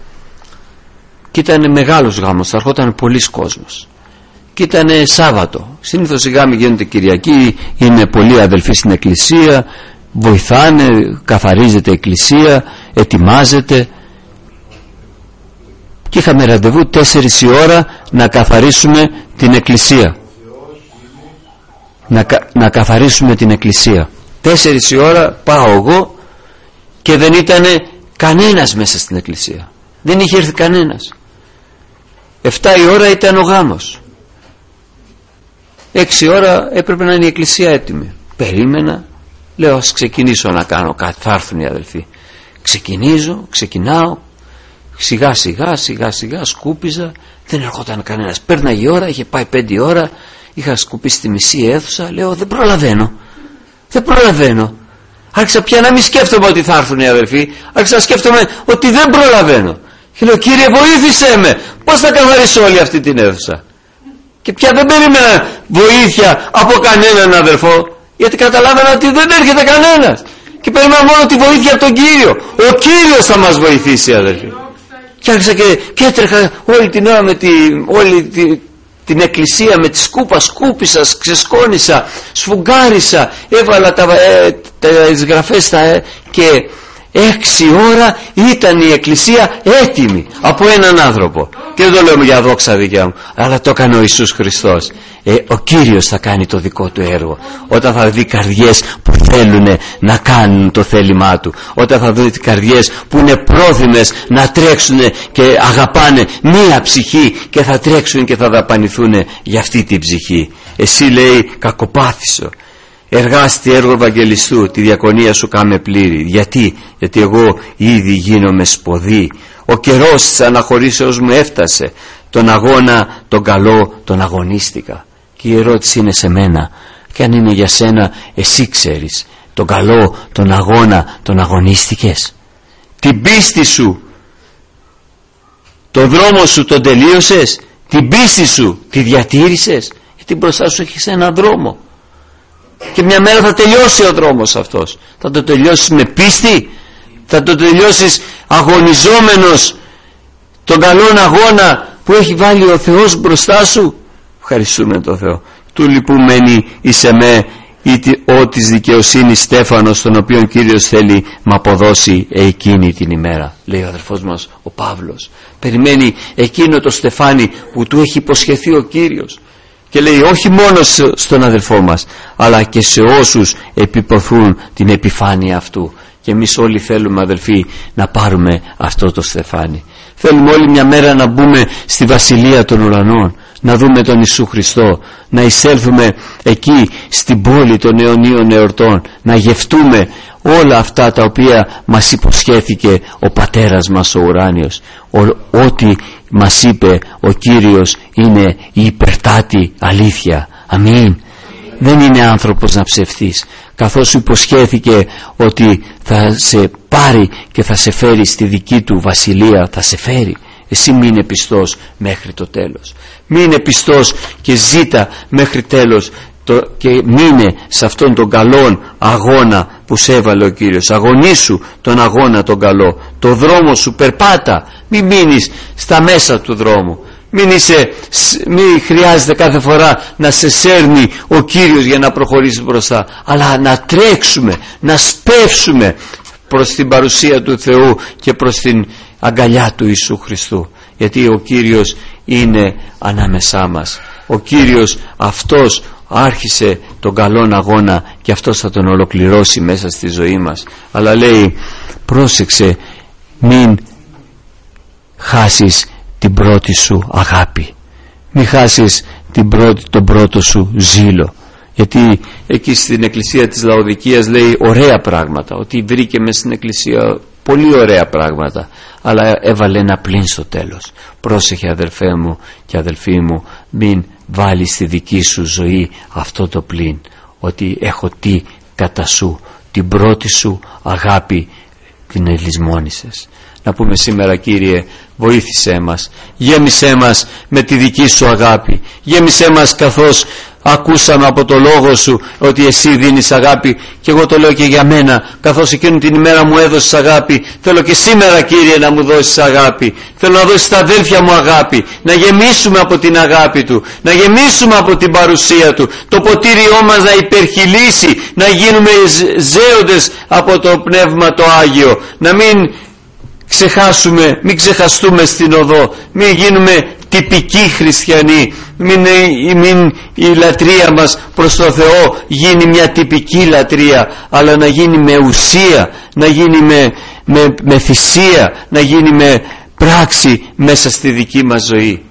[SPEAKER 1] και ήταν μεγάλος γάμος, θα ερχόταν πολλής κόσμος. Και ήταν Σάββατο. Συνήθως οι γάμοι γίνονται Κυριακή, είναι πολλοί αδελφοί στην εκκλησία, βοηθάνε, καθαρίζεται η εκκλησία, ετοιμάζεται. Και είχαμε ραντεβού τέσσερις η ώρα να καθαρίσουμε την εκκλησία. Να, να καθαρίσουμε την εκκλησία. Τέσσερις η ώρα πάω εγώ και δεν ήταν κανένας μέσα στην εκκλησία. Δεν είχε έρθει κανένας. Εφτά η ώρα ήταν ο γάμος, έξι ώρα έπρεπε να είναι η εκκλησία έτοιμη. Περίμενα, λέω ας ξεκινήσω να κάνω κάτι, θα έρθουν οι αδελφοί. Ξεκινήσω, ξεκινάω, σιγά σιγά σιγά σιγά σκούπιζα, δεν ερχόταν κανένας. Πέρναγε η ώρα, είχε πάει πέντε ώρα, είχα σκουπίσει τη μισή αίθουσα. Λέω δεν προλαβαίνω, δεν προλαβαίνω. Άρχισα πια να μην σκέφτομαι ότι θα έρθουν οι αδελφοί, άρχισα να σκέφτομαι ότι δεν προλαβαίνω. Και λέω Κύριε βοήθησέ με, πώς θα καθαρίσω όλη αυτή την αίθουσα. Και πια δεν περίμενα βοήθεια από κανέναν αδελφό, γιατί καταλάβαινα ότι δεν έρχεται κανένας. Και περίμενα μόνο τη βοήθεια από τον Κύριο. Ο Κύριος θα μας βοηθήσει αδελφοί. Και άρχισα και, και έτρεχα όλη την ώρα με τη, όλη τη, την εκκλησία με τη σκούπα, σκούπισα, ξεσκόνησα, σφουγγάρισα, έβαλα τα, ε, τα, τις γραφές τα, ε, και έξι ώρα ήταν η εκκλησία έτοιμη από έναν άνθρωπο. Και δεν το λέω για δόξα δικιά μου, αλλά το έκανε ο Ιησούς Χριστός. ε, Ο Κύριος θα κάνει το δικό του έργο όταν θα δει καρδιές που θέλουν να κάνουν το θέλημά του, όταν θα δει καρδιές που είναι πρόθυμες να τρέξουν και αγαπάνε μία ψυχή και θα τρέξουν και θα δαπανηθούν για αυτή την ψυχή. Εσύ λέει κακοπάθησο, εργάστη έργο Ευαγγελιστού, τη διακονία σου κάμε πλήρη. Γιατί, γιατί εγώ ήδη γίνομαι σποδί. Ο καιρός της αναχωρήσεως μου έφτασε. Τον αγώνα, τον καλό, τον αγωνίστηκα. Και η ερώτηση είναι σε μένα. Και αν είναι για σένα, εσύ ξέρεις. Τον καλό, τον αγώνα, τον αγωνίστηκες. Την πίστη σου, τον δρόμο σου τον τελείωσες. Την πίστη σου τη διατήρησες. Γιατί μπροστά σου έχεις έναν δρόμο. Και μια μέρα θα τελειώσει ο δρόμος αυτός. Θα το τελειώσεις με πίστη, θα το τελειώσεις αγωνιζόμενος τον καλόν αγώνα που έχει βάλει ο Θεός μπροστά σου. Ευχαριστούμε τον Θεό. Του λυπουμένη εις εμέ ο της δικαιοσύνης στέφανος, τον οποίον Κύριος θέλει να αποδώσει εκείνη την ημέρα. Λέει ο αδερφός μας ο Παύλος, περιμένει εκείνο το στεφάνι που του έχει υποσχεθεί ο Κύριος. Και λέει όχι μόνο στον αδελφό μας, αλλά και σε όσους επιποθούν την επιφάνεια αυτού. Και εμείς όλοι θέλουμε αδελφοί να πάρουμε αυτό το στεφάνι. Θέλουμε όλοι μια μέρα να μπούμε στη βασιλεία των ουρανών, να δούμε τον Ιησού Χριστό, να εισέλθουμε εκεί στην πόλη των αιωνίων εορτών, να γευτούμε όλα αυτά τα οποία μας υποσχέθηκε ο Πατέρας μας ο ουράνιος. Ο, ό,τι μας είπε ο Κύριος είναι η υπερτάτη αλήθεια. Αμήν. Δεν είναι άνθρωπος να ψευτείς. Καθώς σου υποσχέθηκε ότι θα σε πάρει και θα σε φέρει στη δική του βασιλεία, θα σε φέρει. Εσύ μείνε πιστός μέχρι το τέλος. Μείνε πιστός και ζήτα μέχρι τέλος το, και μείνε σε αυτόν τον καλόν αγώνα που σε έβαλε ο Κύριος. Αγωνίσου τον αγώνα τον καλό. Το δρόμο σου περπάτα. Μην μείνεις στα μέσα του δρόμου. Μην, είσαι, μην χρειάζεται κάθε φορά να σε σέρνει ο Κύριος για να προχωρήσεις μπροστά, αλλά να τρέξουμε, να σπεύσουμε προς την παρουσία του Θεού και προς την αγκαλιά του Ιησού Χριστού. Γιατί ο Κύριος είναι ανάμεσά μας. Ο Κύριος αυτός άρχισε τον καλόν αγώνα και αυτός θα τον ολοκληρώσει μέσα στη ζωή μας. Αλλά λέει πρόσεξε, μην χάσεις την πρώτη σου αγάπη, μην χάσεις την πρώτη, τον πρώτο σου ζήλο. Γιατί εκεί στην εκκλησία της Λαοδικίας λέει ωραία πράγματα, ότι βρήκε μες στην εκκλησία πολύ ωραία πράγματα, αλλά έβαλε ένα πλήν στο τέλος. Πρόσεχε αδελφέ μου και αδελφοί μου, μην βάλεις στη δική σου ζωή αυτό το πλήν, ότι έχω τι κατά σου, την πρώτη σου αγάπη την ελισμόνησες. Να πούμε σήμερα Κύριε, βοήθησέ μας, γέμισέ μας με τη δική σου αγάπη, γέμισέ μας καθώς ακούσαμε από το λόγο σου ότι εσύ δίνεις αγάπη, και εγώ το λέω και για μένα, καθώς εκείνη την ημέρα μου έδωσες αγάπη, θέλω και σήμερα Κύριε να μου δώσεις αγάπη, θέλω να δώσεις στα αδέλφια μου αγάπη, να γεμίσουμε από την αγάπη του, να γεμίσουμε από την παρουσία του, το ποτήριό μας να υπερχειλήσει, να γίνουμε ζέοντες από το Πνεύμα το Άγιο, να μην ξεχάσουμε, μην ξεχαστούμε στην οδό, μην γίνουμε τυπικοί χριστιανοί, μην, μην η λατρεία μας προς το Θεό γίνει μια τυπική λατρεία, αλλά να γίνει με ουσία, να γίνει με, με, με θυσία, να γίνει με πράξη μέσα στη δική μας ζωή.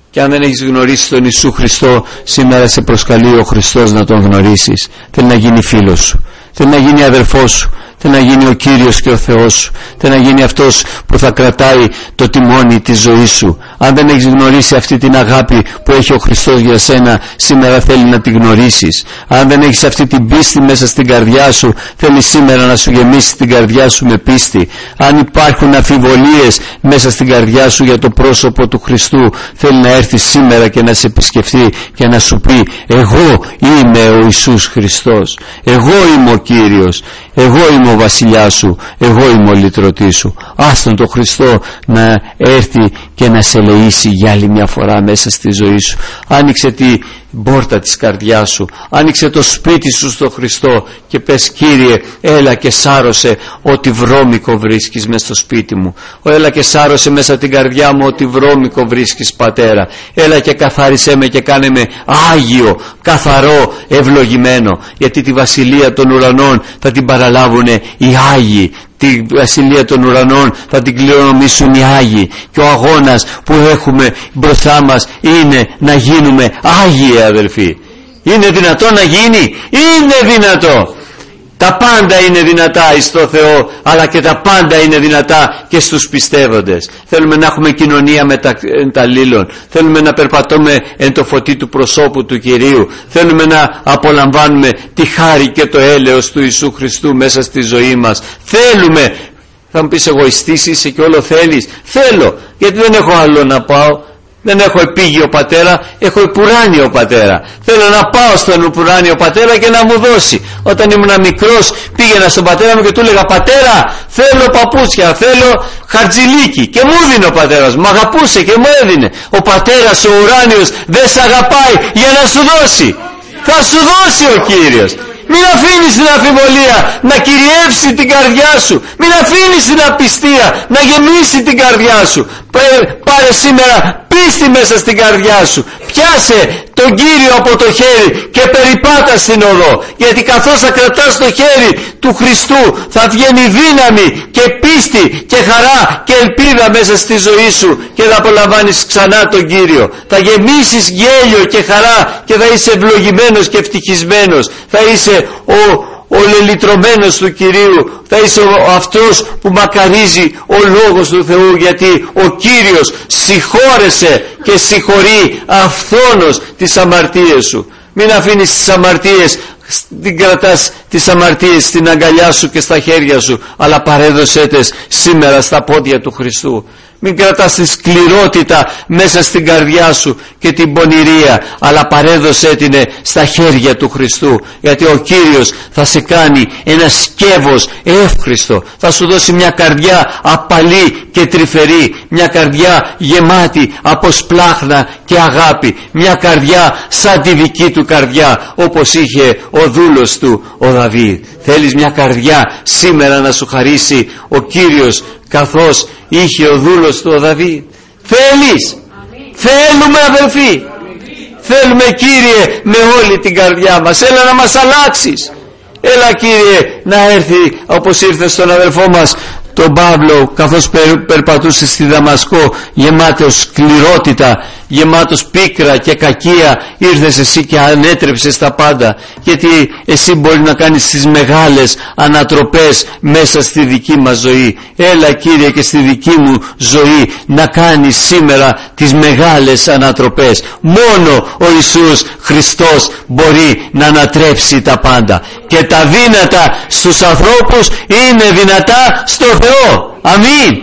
[SPEAKER 1] Και αν δεν έχεις γνωρίσει τον Ιησού Χριστό, σήμερα σε προσκαλεί ο Χριστός να τον γνωρίσεις. Θέλει να γίνει φίλος σου, θέλει να γίνει αδερφός σου, θέλει να γίνει ο Κύριος και ο Θεός σου, θέλει να γίνει αυτός που θα κρατάει το τιμόνι της ζωής σου. Αν δεν έχεις γνωρίσει αυτή την αγάπη που έχει ο Χριστός για σένα, σήμερα θέλει να τη γνωρίσεις. Αν δεν έχεις αυτή την πίστη μέσα στην καρδιά σου, θέλει σήμερα να σου γεμίσει την καρδιά σου με πίστη. Αν υπάρχουν αμφιβολίες μέσα στην καρδιά σου για το πρόσωπο του Χριστού, θέλει να έρθει σήμερα και να σε επισκεφθεί και να σου πει: εγώ είμαι ο Ιησούς Χριστός, εγώ είμαι ο Κύριος, εγώ είμαι ο βασιλιάς σου, εγώ είμαι ο λυτρωτής σου. Άστον το Χριστό να έρθει και να σε ελεήσει για άλλη μια φορά μέσα στη ζωή σου. Άνοιξε την πόρτα της καρδιάς σου, άνοιξε το σπίτι σου στο Χριστό και πες: Κύριε, έλα και σάρωσε ό,τι βρώμικο βρίσκεις μέσα στο σπίτι μου. Έλα και σάρωσε μέσα την καρδιά μου ό,τι βρώμικο βρίσκεις, Πατέρα. Έλα και καθάρισέ με και κάνε με άγιο, καθαρό, ευλογημένο, γιατί τη βασιλεία των ουρανών θα την παραλάβουν οι Άγιοι. Τη βασιλεία των ουρανών θα την κληρονομήσουν οι Άγιοι. Και ο αγώνας που έχουμε μπροστά μας είναι να γίνουμε Άγιοι, αδελφοί. Είναι δυνατό να γίνει? Είναι δυνατό. Τα πάντα είναι δυνατά εις το Θεό, αλλά και τα πάντα είναι δυνατά και στους πιστεύοντες. Θέλουμε να έχουμε κοινωνία μεταλλήλων, θέλουμε να περπατούμε εν το φωτί του προσώπου του Κυρίου, θέλουμε να απολαμβάνουμε τη χάρη και το έλεος του Ιησού Χριστού μέσα στη ζωή μας. Θέλουμε. Θα μου πεις: εγωιστής είσαι και όλο θέλεις? Θέλω, γιατί δεν έχω άλλο να πάω. Δεν έχω επίγειο πατέρα, έχω επουράνιο πατέρα. Θέλω να πάω στον επουράνιο πατέρα και να μου δώσει. Όταν ήμουν μικρός πήγαινα στον πατέρα μου και του έλεγα: πατέρα, θέλω παπούτσια, θέλω χαρτζηλίκι. Και μου έδινε ο πατέρας μου, αγαπούσε και μου έδινε. Ο πατέρας ο ουράνιος δεν σε αγαπάει για να σου δώσει. Θα σου δώσει ο Κύριος. Μην αφήνεις την αμφιβολία να κυριεύσει την καρδιά σου. Μην αφήνεις την απιστία να γεμίσει την καρδιά σου. Πάρε σήμερα πίστη μέσα στην καρδιά σου. Πιάσε τον Κύριο από το χέρι και περιπάτα στην οδό. Γιατί καθώς θα κρατάς το χέρι του Χριστού, θα βγαίνει δύναμη και πίστη και χαρά και ελπίδα μέσα στη ζωή σου και θα απολαμβάνεις ξανά τον Κύριο. Θα γεμίσεις γέλιο και χαρά και θα είσαι ευλογημένος και ευτυχισμένος. Θα είσαι ο ο λελυτρωμένος του Κυρίου, θα είσαι ο αυτός που μακαρίζει ο Λόγος του Θεού, γιατί ο Κύριος συγχώρεσε και συγχωρεί αυθόνως τις αμαρτίες σου. Μην αφήνεις τις αμαρτίες, την κρατάς τις αμαρτίες στην αγκαλιά σου και στα χέρια σου, αλλά παρέδωσέ τες σήμερα στα πόδια του Χριστού. Μην κρατάς τη σκληρότητα μέσα στην καρδιά σου και την πονηρία, αλλά παρέδωσέ την στα χέρια του Χριστού, γιατί ο Κύριος θα σε κάνει ένα σκεύος εύχριστο, θα σου δώσει μια καρδιά απαλή και τρυφερή, μια καρδιά γεμάτη από σπλάχνα και αγάπη, μια καρδιά σαν τη δική του καρδιά, όπως είχε ο δούλος του ο Δαβίδ. Θέλεις μια καρδιά σήμερα να σου χαρίσει ο Κύριος, καθώς είχε ο δούλος του ο Δαβίδ? Θέλεις? Αμήν. Θέλουμε, αδελφοί. Αμήν. Θέλουμε, Κύριε, με όλη την καρδιά μας. Έλα να μας αλλάξεις. Έλα, Κύριε, να έρθει όπως ήρθε στον αδελφό μας τον Παύλο, καθώς περ, περπατούσε στη Δαμασκό, γεμάτος σκληρότητα, γεμάτος πίκρα και κακία, ήρθες εσύ και ανέτρεψες τα πάντα, γιατί εσύ μπορεί να κάνεις τις μεγάλες ανατροπές μέσα στη δική μας ζωή. Έλα, Κύριε, και στη δική μου ζωή να κάνεις σήμερα τις μεγάλες ανατροπές. Μόνο ο Ιησούς Χριστός μπορεί να ανατρέψει τα πάντα, και τα δύνατα στους ανθρώπους είναι δυνατά στο Θεό. Αμήν. Αμήν.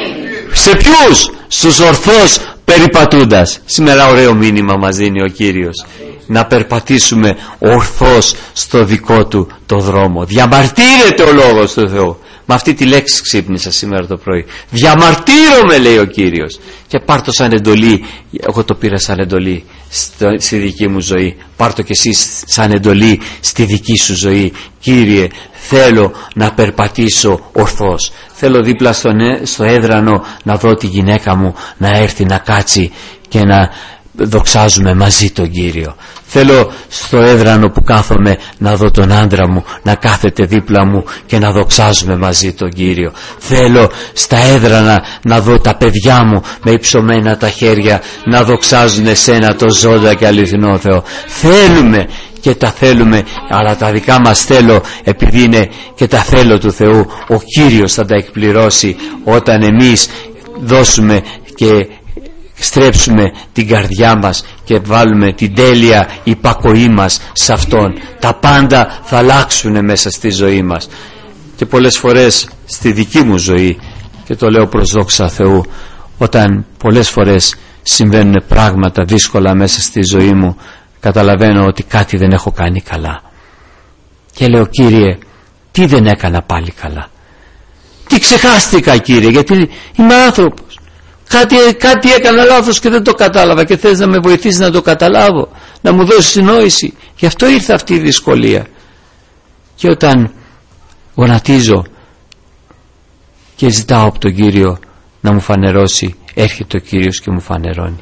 [SPEAKER 1] Σε ποιους? Στους ορθώς περιπατούντας. Σήμερα ωραίο μήνυμα μας δίνει ο Κύριος, να περπατήσουμε ορθώς στο δικό του το δρόμο. Διαμαρτύρεται ο Λόγος του Θεού. Με αυτή τη λέξη ξύπνησα σήμερα το πρωί. Διαμαρτύρομαι, λέει ο Κύριος, και πάρ' το σαν εντολή. Εγώ το πήρα σαν εντολή στη δική μου ζωή. Πάρ' το και εσύ σαν εντολή στη δική σου ζωή. Κύριε, θέλω να περπατήσω ορθώς. Θέλω δίπλα στο, στο έδρανο να δω τη γυναίκα μου να έρθει να κάτσει και να
[SPEAKER 2] δοξάζουμε μαζί τον Κύριο. Θέλω στο έδρανο που κάθομαι να δω τον άντρα μου να κάθεται δίπλα μου και να δοξάζουμε μαζί τον Κύριο. Θέλω στα έδρανα να δω τα παιδιά μου με υψωμένα τα χέρια να δοξάζουν εσένα το ζώντα και αληθινό Θεό. Θέλουμε και τα θέλουμε, αλλά τα δικά μας θέλω, επειδή είναι και τα θέλω του Θεού, ο Κύριος θα τα εκπληρώσει όταν εμείς δώσουμε και στρέψουμε την καρδιά μας και βάλουμε την τέλεια υπακοή μας σε Αυτόν. Τα πάντα θα αλλάξουν μέσα στη ζωή μας. Και πολλές φορές στη δική μου ζωή, και το λέω προς δόξα Θεού, όταν πολλές φορές συμβαίνουν πράγματα δύσκολα μέσα στη ζωή μου, καταλαβαίνω ότι κάτι δεν έχω κάνει καλά και λέω, Κύριε, τι δεν έκανα πάλι καλά, τι ξεχάστηκα, Κύριε, γιατί είμαι άνθρωπος, κάτι, κάτι έκανα λάθος και δεν το κατάλαβα και θες να με βοηθήσεις να το καταλάβω, να μου δώσεις συνόηση. Γι' αυτό ήρθε αυτή η δυσκολία. Και όταν γονατίζω και ζητάω από τον Κύριο να μου φανερώσει, έρχεται ο Κύριος και μου φανερώνει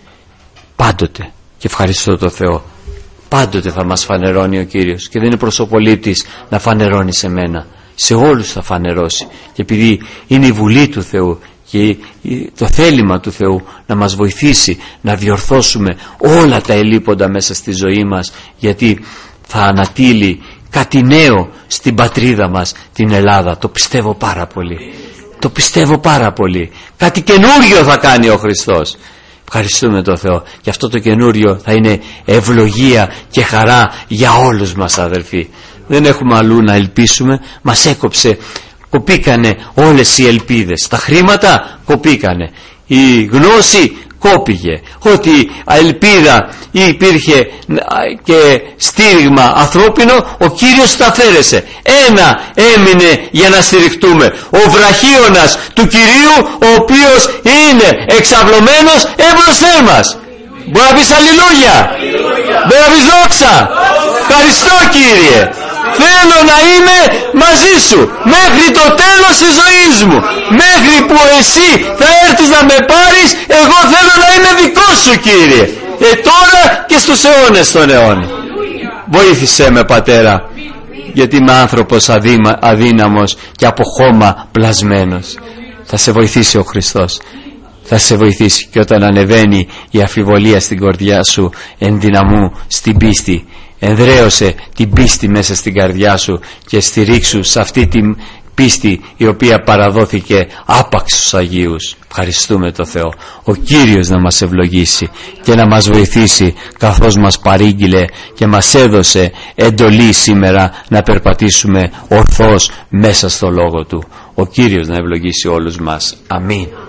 [SPEAKER 2] πάντοτε. Και ευχαριστώ το Θεό, πάντοτε θα μας φανερώνει ο Κύριος και δεν είναι προσωπολήπτης να φανερώνει σε μένα, σε όλους θα φανερώσει. Και επειδή είναι η βουλή του Θεού και το θέλημα του Θεού να μας βοηθήσει να διορθώσουμε όλα τα ελλείποντα μέσα στη ζωή μας, γιατί θα ανατείλει κάτι νέο στην πατρίδα μας, την Ελλάδα. Το πιστεύω πάρα πολύ, το πιστεύω πάρα πολύ. Κάτι καινούριο θα κάνει ο Χριστός. Ευχαριστούμε τον Θεό. Και αυτό το καινούριο θα είναι ευλογία και χαρά για όλους μας, αδελφοί. Δεν έχουμε αλλού να ελπίσουμε. Μας έκοψε, κοπήκανε όλες οι ελπίδες. Τα χρήματα κοπήκανε, η γνώση κόπηγε, ότι ελπίδα υπήρχε και στήριγμα ανθρώπινο, ο Κύριος τα αφαίρεσε. Ένα έμεινε για να στηριχτούμε, ο βραχίωνας του Κυρίου, ο οποίος είναι εξαυλωμένος εμπροσθέν μας. Μπορεί να πεις αλληλούια, μπορεί να πεις δόξα. Ευχαριστώ, Κύριε, θέλω να είμαι μαζί σου μέχρι το τέλος της ζωής μου, μέχρι που εσύ θα έρθεις να με πάρεις. Εγώ θέλω να είμαι δικός σου, Κύριε, ε, τώρα και στους αιώνες των αιώνων. Βοήθησέ με, Πατέρα, γιατί είμαι άνθρωπος αδύμα, αδύναμος και από χώμα πλασμένος. Θα σε βοηθήσει ο Χριστός, θα σε βοηθήσει. Και όταν ανεβαίνει η αφιβολία στην καρδιά σου, ενδυναμού στην πίστη. Ενδραίωσε την πίστη μέσα στην καρδιά σου και στηρίξου σε αυτή την πίστη η οποία παραδόθηκε άπαξ στους Αγίους. Ευχαριστούμε το Θεό. Ο Κύριος να μας ευλογήσει και να μας βοηθήσει, καθώς μας παρήγγειλε και μας έδωσε εντολή σήμερα να περπατήσουμε ορθώς μέσα στο Λόγο Του. Ο Κύριος να ευλογήσει όλους μας. Αμήν.